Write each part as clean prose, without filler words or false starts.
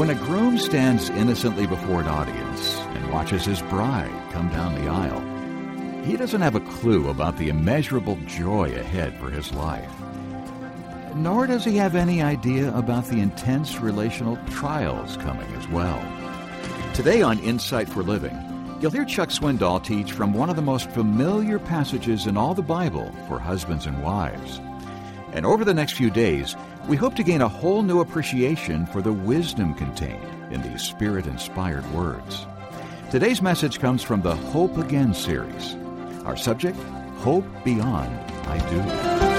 When a groom stands innocently before an audience and watches his bride come down the aisle, he doesn't have a clue about the immeasurable joy ahead for his life. Nor does he have any idea about the intense relational trials coming as well. Today on Insight for Living, you'll hear Chuck Swindoll teach from one of the most familiar passages in all the Bible for husbands and wives. And over the next few days, we hope to gain a whole new appreciation for the wisdom contained in these Spirit-inspired words. Today's message comes from the Hope Again series. Our subject, Hope Beyond I Do.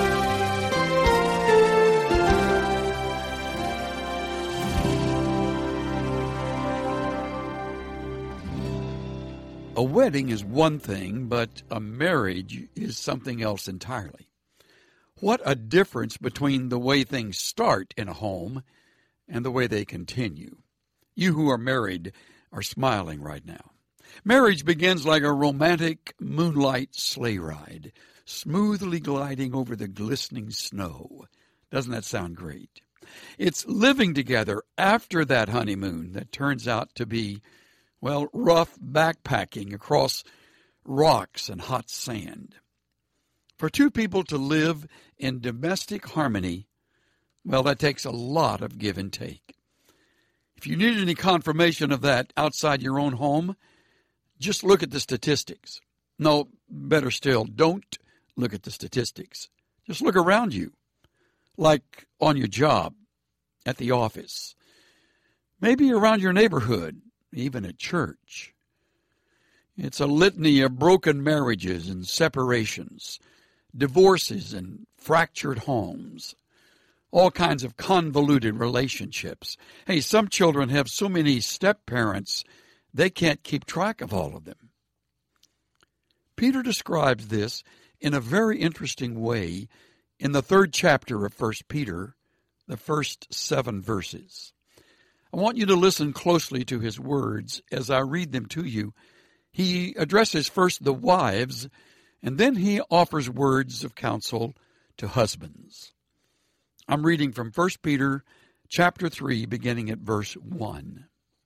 A wedding is one thing, but a marriage is something else entirely. What a difference between the way things start in a home and the way they continue. You who are married are smiling right now. Marriage begins like a romantic moonlight sleigh ride, smoothly gliding over the glistening snow. Doesn't that sound great? It's living together after that honeymoon that turns out to be, well, rough backpacking across rocks and hot sand. For two people to live in domestic harmony, well, that takes a lot of give and take. If you need any confirmation of that outside your own home, just look at the statistics. No, better still, don't look at the statistics. Just look around you, like on your job, at the office, maybe around your neighborhood, even at church. It's a litany of broken marriages and separations, divorces and fractured homes, all kinds of convoluted relationships. Hey, some children have so many step-parents, they can't keep track of all of them. Peter describes this in a very interesting way in the 3rd chapter of 1 Peter, the first 7 verses. I want you to listen closely to his words as I read them to you. He addresses first the wives, and then he offers words of counsel to husbands. I'm reading from 1 Peter chapter 3, beginning at verse 1.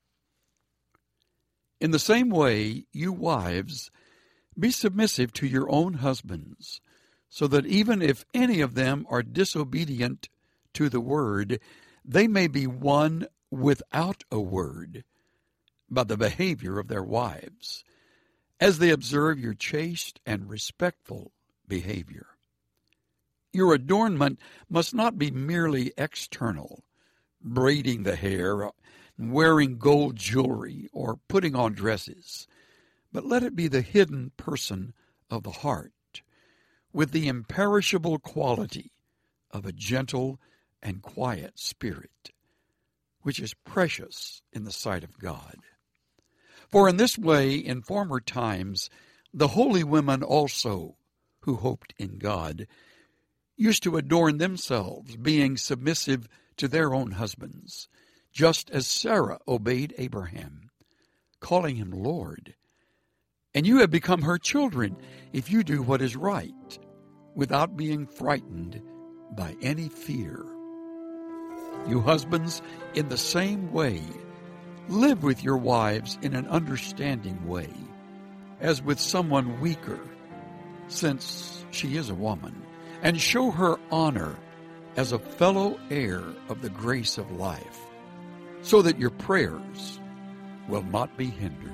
In the same way, you wives, be submissive to your own husbands, so that even if any of them are disobedient to the word, they may be won without a word by the behavior of their wives, as they observe your chaste and respectful behavior. Your adornment must not be merely external, braiding the hair, wearing gold jewelry, or putting on dresses, but let it be the hidden person of the heart, with the imperishable quality of a gentle and quiet spirit, which is precious in the sight of God. For in this way, in former times, the holy women also, who hoped in God, used to adorn themselves, being submissive to their own husbands, just as Sarah obeyed Abraham, calling him Lord. And you have become her children if you do what is right, without being frightened by any fear. You husbands, in the same way, live with your wives in an understanding way, as with someone weaker, since she is a woman, and show her honor as a fellow heir of the grace of life, so that your prayers will not be hindered.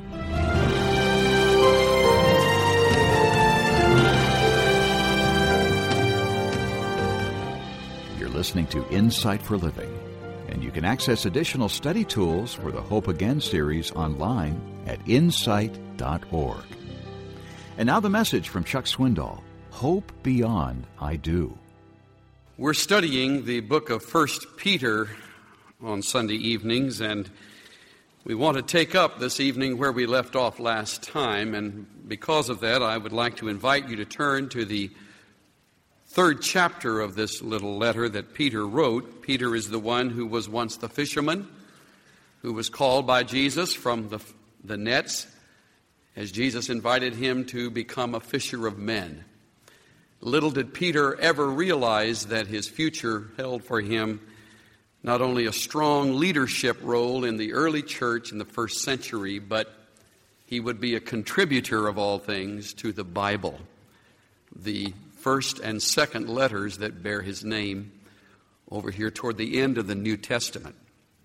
You're listening to Insight for Living, and you can access additional study tools for the Hope Again series online at insight.org. And now the message from Chuck Swindoll, Hope Beyond I Do. We're studying the book of 1 Peter on Sunday evenings, and we want to take up this evening where we left off last time, and because of that, I would like to invite you to turn to the 3rd chapter of this little letter that Peter wrote. Peter is the one who was once the fisherman, who was called by Jesus from the nets, as Jesus invited him to become a fisher of men. Little did Peter ever realize that his future held for him not only a strong leadership role in the early church in the first century, but he would be a contributor of all things to the Bible, the first and second letters that bear his name over here toward the end of the New Testament.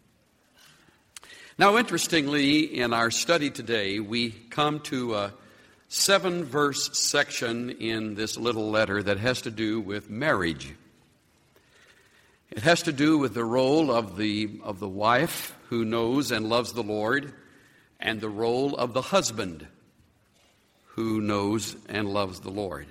Now, interestingly, in our study today, we come to a 7-verse section in this little letter that has to do with marriage. It has to do with the role of the wife who knows and loves the Lord, and the role of the husband who knows and loves the Lord.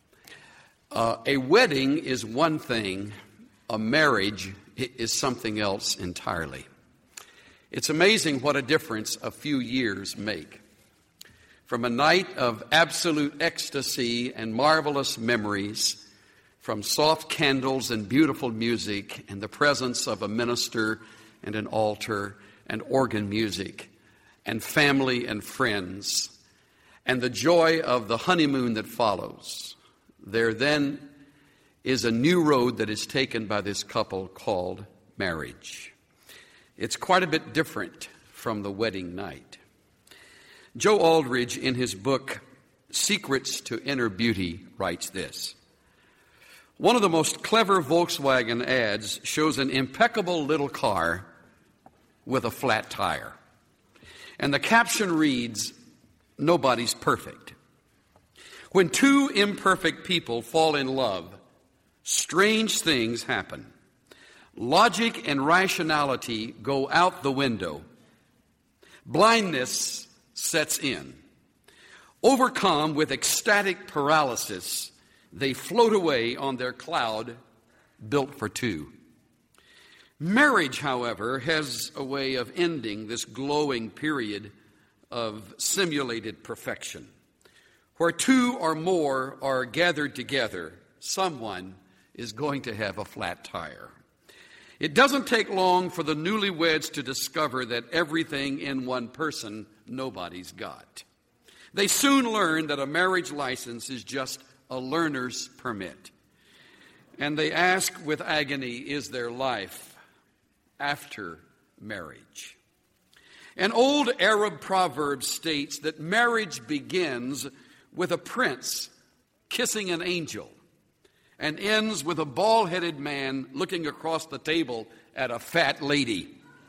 A wedding is one thing. A marriage is something else entirely. It's amazing what a difference a few years make. From a night of absolute ecstasy and marvelous memories, from soft candles and beautiful music and the presence of a minister and an altar and organ music and family and friends and the joy of the honeymoon that follows, there then is a new road that is taken by this couple called marriage. It's quite a bit different from the wedding night. Joe Aldridge, in his book, Secrets to Inner Beauty, writes this: one of the most clever Volkswagen ads shows an impeccable little car with a flat tire. And the caption reads, "Nobody's perfect." When two imperfect people fall in love, strange things happen. Logic and rationality go out the window. Blindness sets in. Overcome with ecstatic paralysis, they float away on their cloud built for two. Marriage, however, has a way of ending this glowing period of simulated perfection. Where two or more are gathered together, someone is going to have a flat tire. It doesn't take long for the newlyweds to discover that everything in one person nobody's got. They soon learn that a marriage license is just a learner's permit. And they ask with agony, is there life after marriage? An old Arab proverb states that marriage begins with a prince kissing an angel and ends with a bald-headed man looking across the table at a fat lady.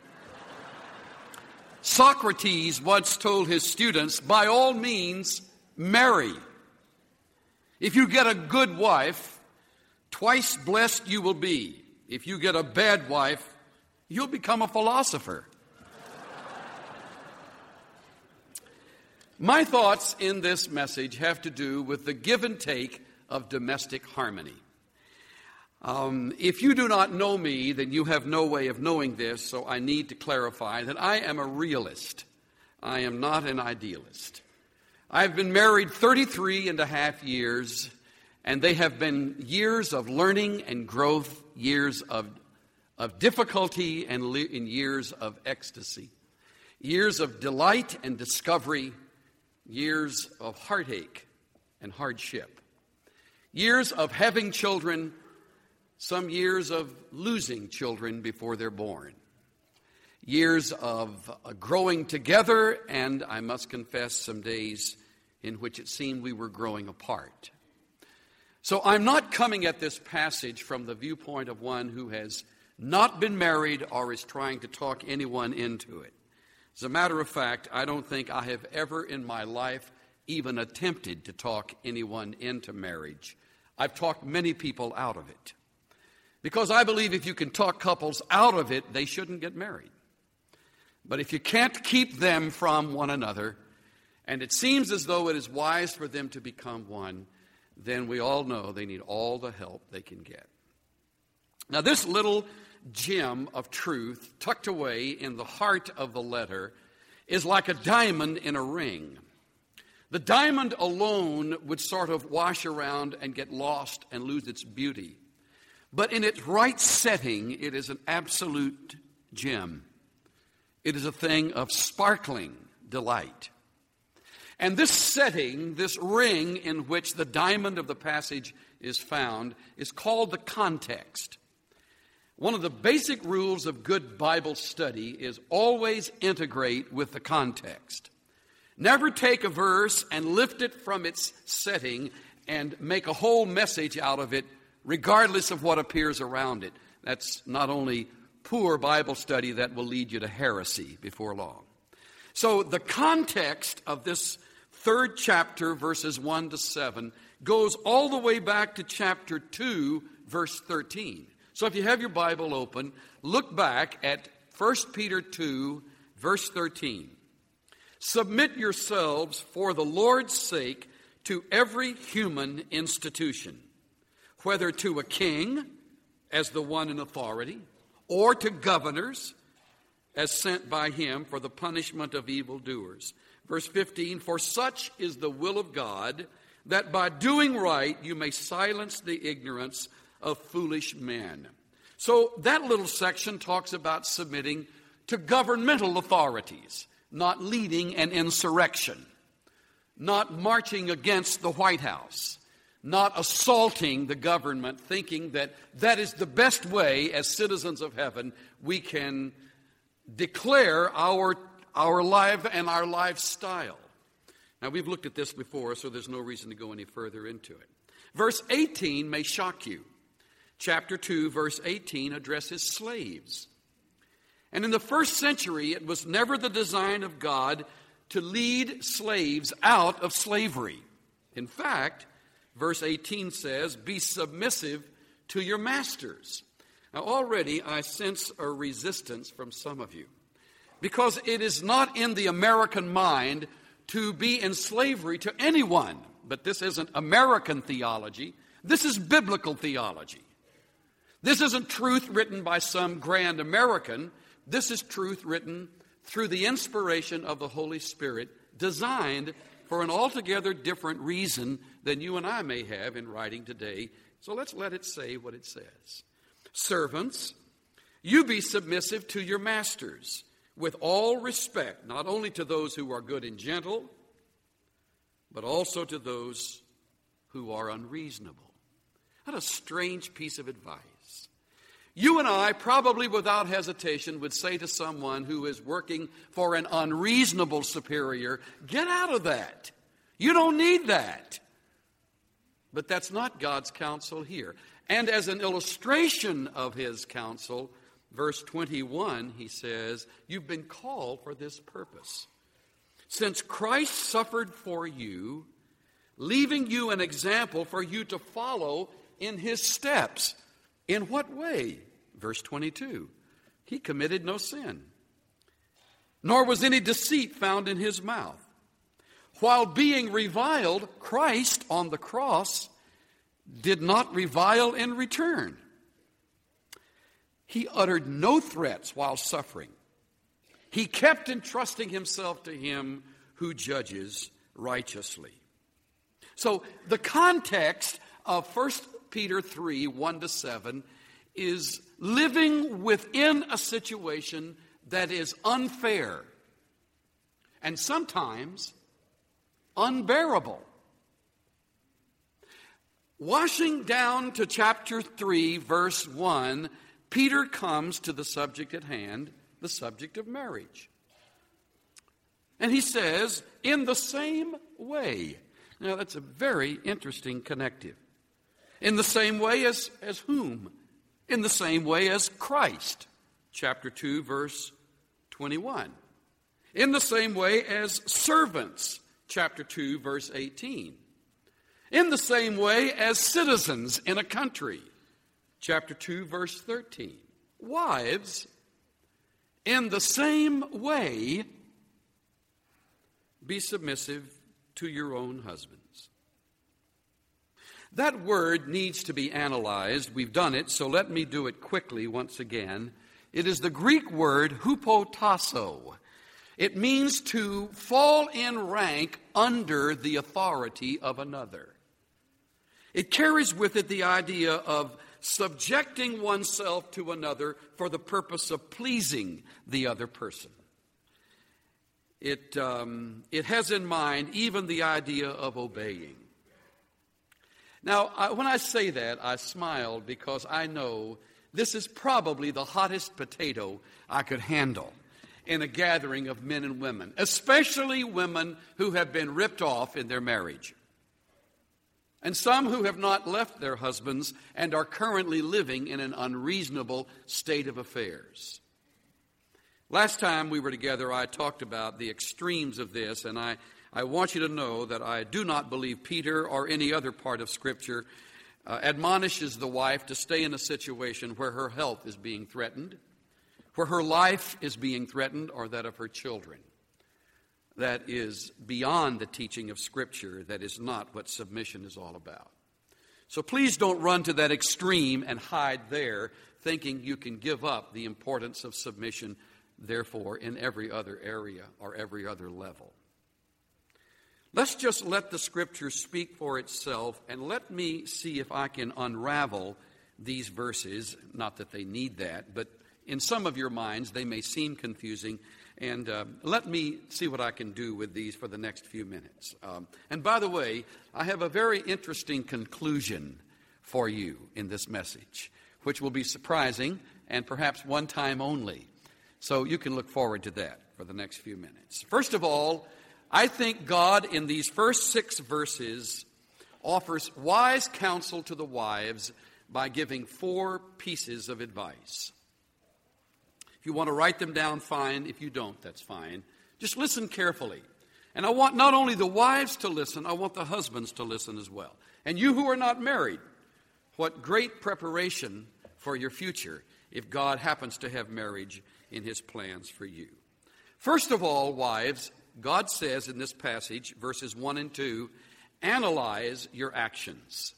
Socrates once told his students, by all means, marry. If you get a good wife, twice blessed you will be. If you get a bad wife, you'll become a philosopher. My thoughts in this message have to do with the give and take of domestic harmony. If you do not know me, then you have no way of knowing this, so I need to clarify that I am a realist. I am not an idealist. I've been married 33 and a half years, and they have been years of learning and growth, years of difficulty and years of ecstasy, years of delight and discovery, years of heartache and hardship, years of having children, some years of losing children before they're born, years of growing together, and I must confess some days in which it seemed we were growing apart. So I'm not coming at this passage from the viewpoint of one who has not been married or is trying to talk anyone into it. As a matter of fact, I don't think I have ever in my life even attempted to talk anyone into marriage. I've talked many people out of it. Because I believe if you can talk couples out of it, they shouldn't get married. But if you can't keep them from one another, and it seems as though it is wise for them to become one, then we all know they need all the help they can get. Now, this little gem of truth tucked away in the heart of the letter is like a diamond in a ring. The diamond alone would sort of wash around and get lost and lose its beauty. But in its right setting, it is an absolute gem. It is a thing of sparkling delight. And this setting, this ring in which the diamond of the passage is found, is called the context. One of the basic rules of good Bible study is always integrate with the context. Never take a verse and lift it from its setting and make a whole message out of it, regardless of what appears around it. That's not only poor Bible study, that will lead you to heresy before long. So the context of this third chapter, verses 1 to 7, goes all the way back to chapter 2, verse 13. So if you have your Bible open, look back at 1 Peter 2, verse 13. Submit yourselves for the Lord's sake to every human institution, whether to a king as the one in authority, or to governors as sent by him for the punishment of evildoers. Verse 15, for such is the will of God, that by doing right you may silence the ignorance of foolish men. So that little section talks about submitting to governmental authorities, not leading an insurrection, not marching against the White House, not assaulting the government, thinking that that is the best way as citizens of heaven we can declare our life and our lifestyle. Now, we've looked at this before, so there's no reason to go any further into it. Verse 18 may shock you. Chapter 2, verse 18 addresses slaves. And in the first century, it was never the design of God to lead slaves out of slavery. In fact, verse 18 says, be submissive to your masters. Now, already I sense a resistance from some of you, because it is not in the American mind to be in slavery to anyone. But this isn't American theology. This is biblical theology. This isn't truth written by some grand American. This is truth written through the inspiration of the Holy Spirit, designed for an altogether different reason than you and I may have in writing today. So let's let it say what it says. Servants, you be submissive to your masters with all respect, not only to those who are good and gentle, but also to those who are unreasonable. What a strange piece of advice. You and I, probably without hesitation, would say to someone who is working for an unreasonable superior, get out of that. You don't need that. But that's not God's counsel here. And as an illustration of his counsel, verse 21, he says, you've been called for this purpose. Since Christ suffered for you, leaving you an example for you to follow in his steps. In what way? Verse 22, he committed no sin, nor was any deceit found in his mouth. While being reviled, Christ on the cross did not revile in return. He uttered no threats while suffering. He kept entrusting himself to him who judges righteously. So the context of 1 Peter 3, 1 to 7 is living within a situation that is unfair and sometimes unbearable. Washing down to chapter 3, verse 1, Peter comes to the subject at hand, the subject of marriage. And he says, in the same way. Now, that's a very interesting connective. In the same way as whom? In the same way as Christ. Chapter 2, verse 21. In the same way as servants. Chapter 2, verse 18. In the same way as citizens in a country. Chapter 2, verse 13. Wives, in the same way, be submissive to your own husbands. That word needs to be analyzed. We've done it, so let me do it quickly once again. It is the Greek word hupotasso. It means to fall in rank under the authority of another. It carries with it the idea of subjecting oneself to another for the purpose of pleasing the other person. It has in mind even the idea of obeying. Now, when I say that, I smile because I know this is probably the hottest potato I could handle in a gathering of men and women, especially women who have been ripped off in their marriage, and some who have not left their husbands and are currently living in an unreasonable state of affairs. Last time we were together, I talked about the extremes of this, and I want you to know that I do not believe Peter or any other part of Scripture admonishes the wife to stay in a situation where her health is being threatened, where her life is being threatened, or that of her children. That is beyond the teaching of Scripture. That is not what submission is all about. So please don't run to that extreme and hide there, thinking you can give up the importance of submission, therefore, in every other area or every other level. Let's just let the Scripture speak for itself, and let me see if I can unravel these verses. Not that they need that, but in some of your minds they may seem confusing, and let me see what I can do with these for the next few minutes. And by the way, I have a very interesting conclusion for you in this message, which will be surprising and perhaps one time only. So you can look forward to that for the next few minutes. First of all, I think God in these first 6 verses offers wise counsel to the wives by giving 4 pieces of advice. If you want to write them down, fine. If you don't, that's fine. Just listen carefully. And I want not only the wives to listen, I want the husbands to listen as well. And you who are not married, what great preparation for your future if God happens to have marriage in His plans for you. First of all, wives, God says in this passage, verses 1 and 2, analyze your actions.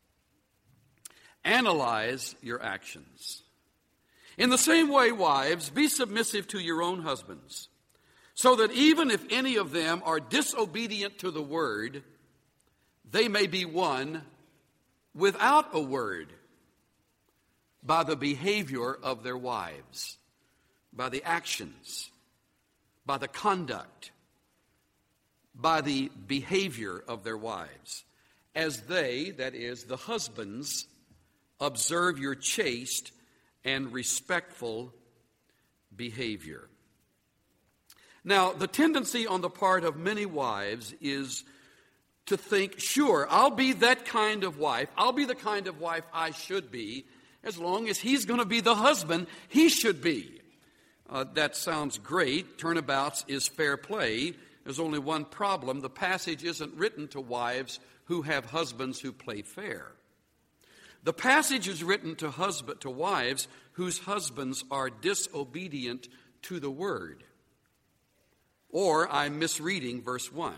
Analyze your actions. In the same way, wives, be submissive to your own husbands, so that even if any of them are disobedient to the word, they may be won without a word by the behavior of their wives, by the actions, by the conduct, by the behavior of their wives, as they, that is, the husbands, observe your chaste and respectful behavior. Now, the tendency on the part of many wives is to think, sure, I'll be that kind of wife. I'll be the kind of wife I should be, as long as he's going to be the husband he should be. That sounds great. Turnabouts is fair play. There's only one problem. The passage isn't written to wives who have husbands who play fair. The passage is written to wives whose husbands are disobedient to the word. Or I'm misreading verse 1.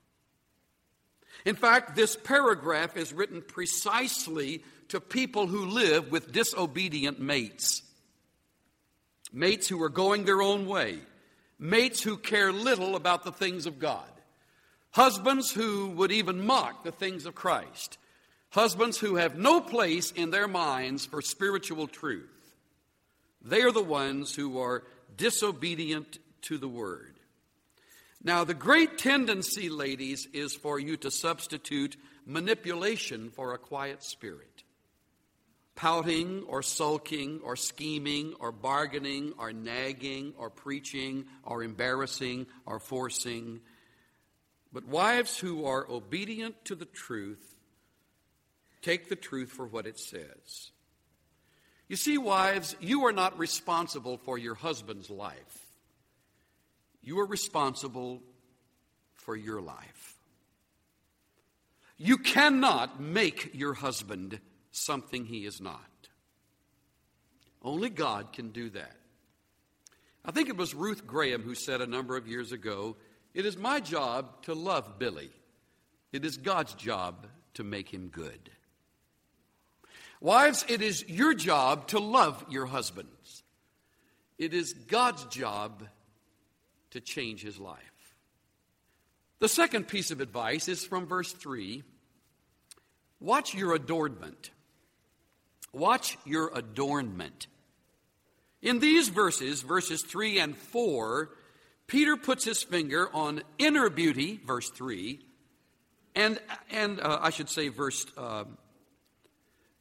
In fact, this paragraph is written precisely to people who live with disobedient mates. Mates who are going their own way. Mates who care little about the things of God. Husbands who would even mock the things of Christ. Husbands who have no place in their minds for spiritual truth. They are the ones who are disobedient to the word. Now, the great tendency, ladies, is for you to substitute manipulation for a quiet spirit. Pouting or sulking or scheming or bargaining or nagging or preaching or embarrassing or forcing. But wives who are obedient to the truth take the truth for what it says. You see, wives, you are not responsible for your husband's life. You are responsible for your life. You cannot make your husband something he is not. Only God can do that. I think it was Ruth Graham who said a number of years ago, "It is my job to love Billy. It is God's job to make him good." Wives, it is your job to love your husbands. It is God's job to change his life. The second piece of advice is from verse 3. Watch your adornment. Watch your adornment. In these verses 3 and 4, Peter puts his finger on inner beauty, verse 3, and I should say verse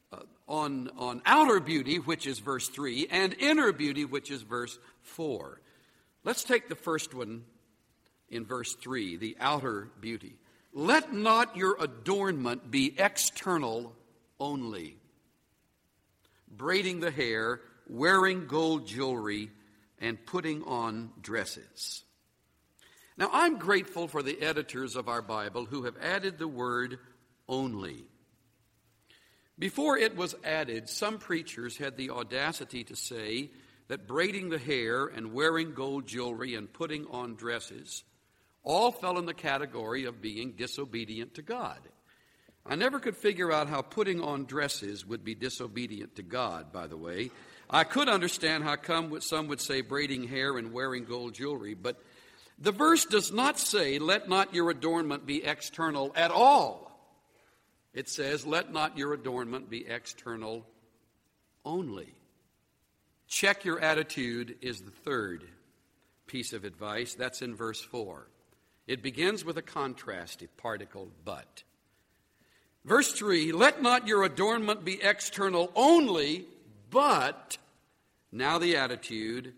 outer beauty, which is verse 3, and inner beauty, which is verse 4. Let's take the first one in verse 3, the outer beauty. Let not your adornment be external only, braiding the hair, wearing gold jewelry, and putting on dresses. Now, I'm grateful for the editors of our Bible who have added the word only. Before it was added, some preachers had the audacity to say that braiding the hair and wearing gold jewelry and putting on dresses all fell in the category of being disobedient to God. I never could figure out how putting on dresses would be disobedient to God, by the way. I could understand how come some would say braiding hair and wearing gold jewelry, but the verse does not say, let not your adornment be external at all. It says, let not your adornment be external only. Check your attitude is the third piece of advice. That's in verse 4. It begins with a contrastive particle, but. Verse 3, let not your adornment be external only, but, now the attitude,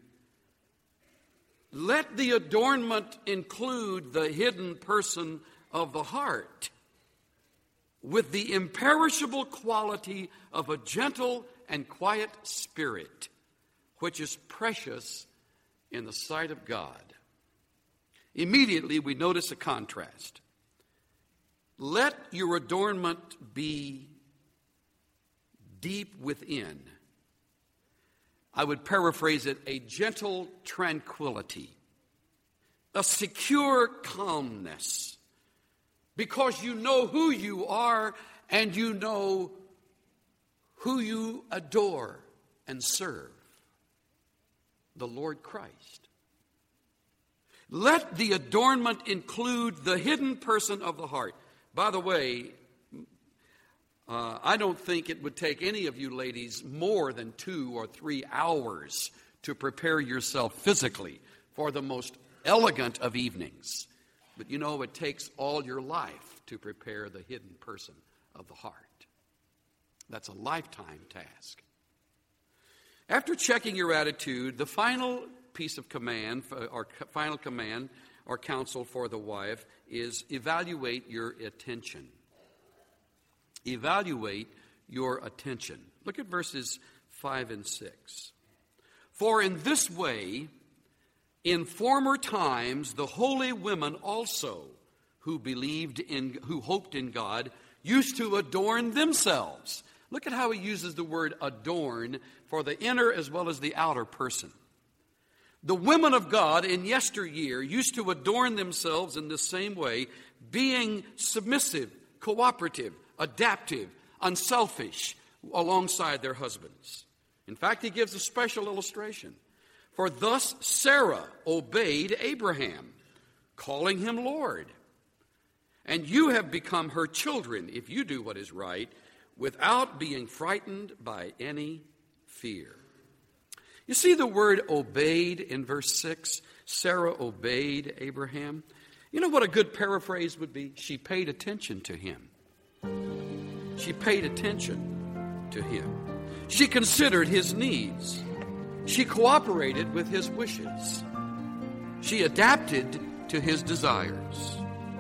let the adornment include the hidden person of the heart with the imperishable quality of a gentle and quiet spirit, which is precious in the sight of God. Immediately we notice a contrast. Let your adornment be deep within. I would paraphrase it, a gentle tranquility, a secure calmness, because you know who you are and you know who you adore and serve, the Lord Christ. Let the adornment include the hidden person of the heart. By the way, I don't think it would take any of you ladies more than 2 or 3 hours to prepare yourself physically for the most elegant of evenings. But you know, it takes all your life to prepare the hidden person of the heart. That's a lifetime task. After checking your attitude, the final piece of command, or final command or counsel for the wife is evaluate your attention. Evaluate your attention. Look at verses 5 and 6. For in this way, in former times, the holy women also who hoped in God used to adorn themselves. Look at how he uses the word adorn for the inner as well as the outer person. The women of God in yesteryear used to adorn themselves in the same way, being submissive, cooperative, adaptive, unselfish alongside their husbands. In fact, he gives a special illustration. For thus Sarah obeyed Abraham, calling him Lord. And you have become her children if you do what is right, without being frightened by any fear. You see the word obeyed in verse 6? Sarah obeyed Abraham. You know what a good paraphrase would be? She paid attention to him. She paid attention to him. She considered his needs. She cooperated with his wishes. She adapted to his desires.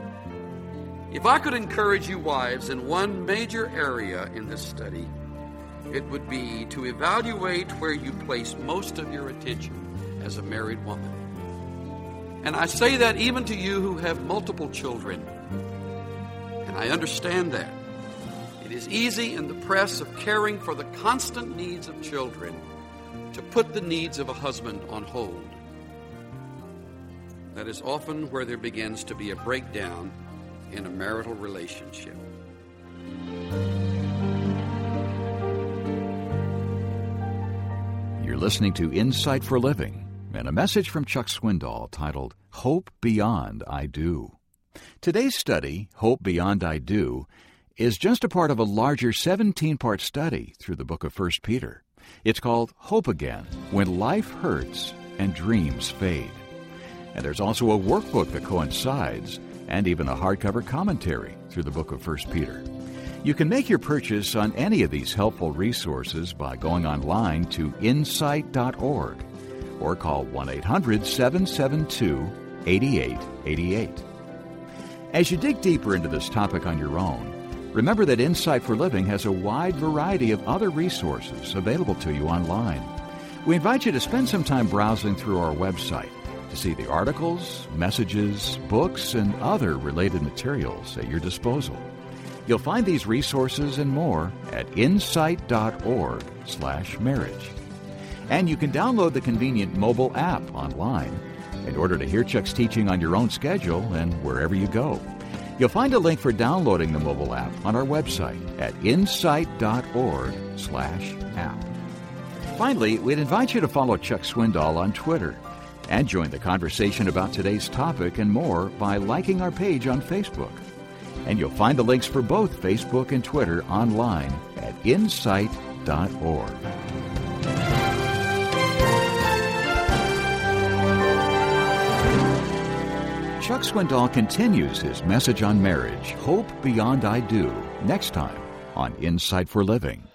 If I could encourage you wives in one major area in this study, it would be to evaluate where you place most of your attention as a married woman. And I say that even to you who have multiple children. And I understand that. It is easy in the press of caring for the constant needs of children to put the needs of a husband on hold. That is often where there begins to be a breakdown in a marital relationship. You're listening to Insight for Living and a message from Chuck Swindoll titled Hope Beyond I Do. Today's study, Hope Beyond I Do, is just a part of a larger 17-part study through the book of 1 Peter. It's called Hope Again, When Life Hurts and Dreams Fade. And there's also a workbook that coincides, and even a hardcover commentary through the book of 1 Peter. You can make your purchase on any of these helpful resources by going online to insight.org or call 1-800-772-8888. As you dig deeper into this topic on your own, remember that Insight for Living has a wide variety of other resources available to you online. We invite you to spend some time browsing through our website to see the articles, messages, books, and other related materials at your disposal. You'll find these resources and more at insight.org/marriage. And you can download the convenient mobile app online in order to hear Chuck's teaching on your own schedule and wherever you go. You'll find a link for downloading the mobile app on our website at insight.org/app. Finally, we'd invite you to follow Chuck Swindoll on Twitter and join the conversation about today's topic and more by liking our page on Facebook. And you'll find the links for both Facebook and Twitter online at insight.org. Chuck Swindoll continues his message on marriage, Hope Beyond I Do, next time on Insight for Living.